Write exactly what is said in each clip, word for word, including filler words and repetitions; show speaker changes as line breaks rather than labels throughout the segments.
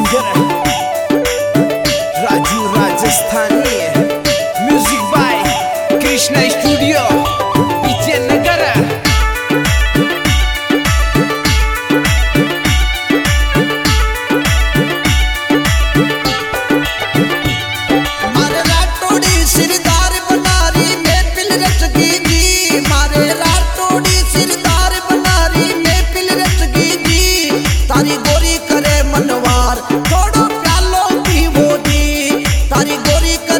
Singer Raju Rajasthani, music by Krishna studio Vijaynagar.
मारे राठौड़ी सिरदार बनारी महफिल रचगी जी, मारे राठौड़ी सिरदार बनारी महफिल रचगी जी। तारी गोरी करे मनवार थोड़ो प्यालो पीवो जी, तारी गोरी करे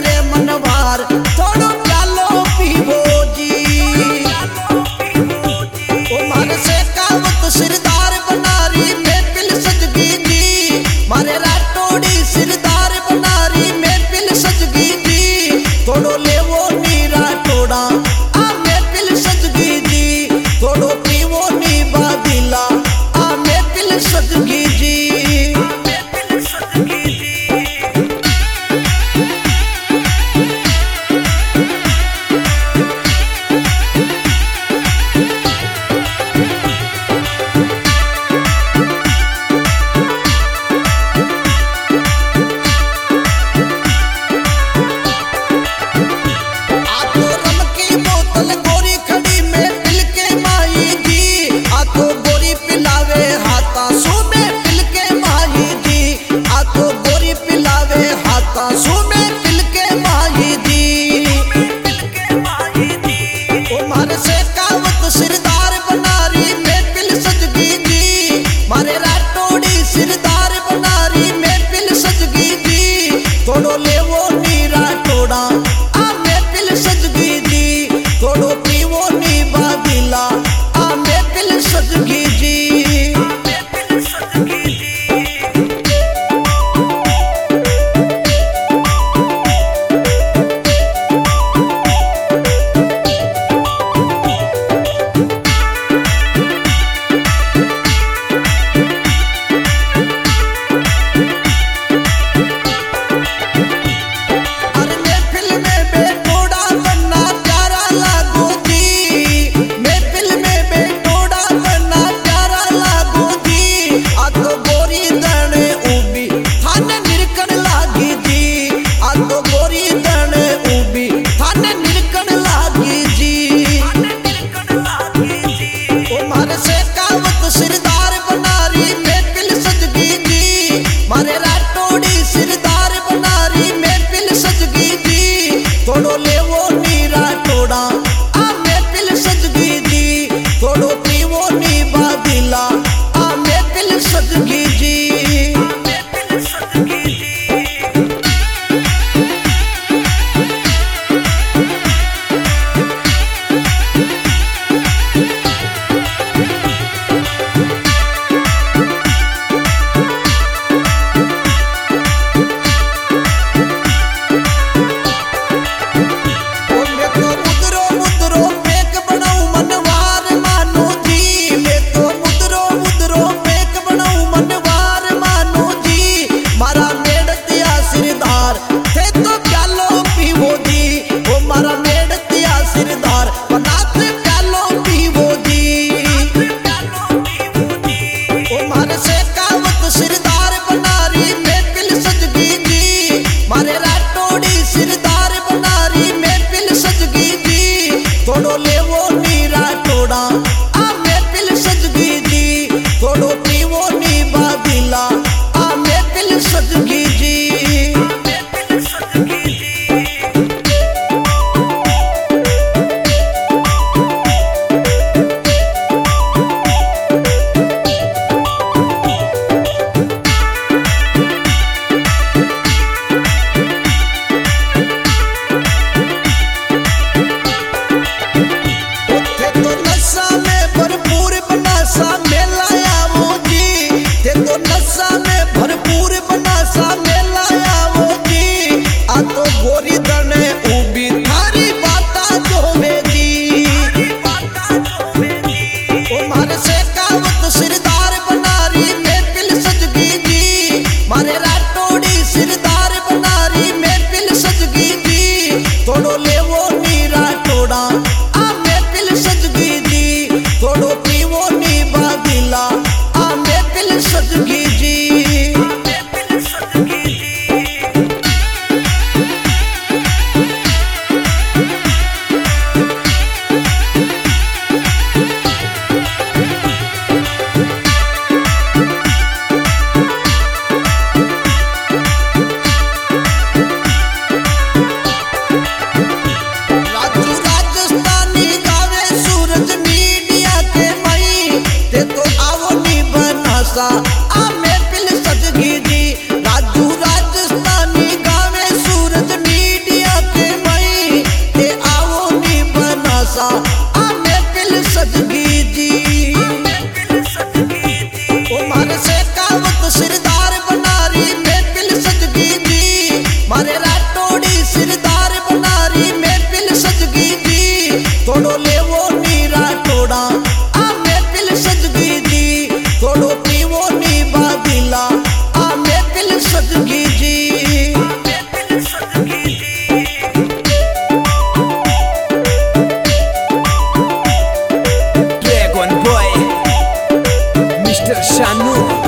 बनासा आ महफिल सजगी जी राजू राजस्थानी गावे सूरज मीडिया के मई के आओ नी बनासा आ महफिल सजगी जी ओ मारे से कावत सिरदार बनारी महफिल सजगी जी मारे राठौड़ी सिरदार बनारी महफिल सजगी जी थोड़ो लेवो नी राठौड़ा आ महफिल सजगी जी थोड़ो पीवो नी बादिला आ महफिल सजगी जी
Dragon Boy, mister Shanu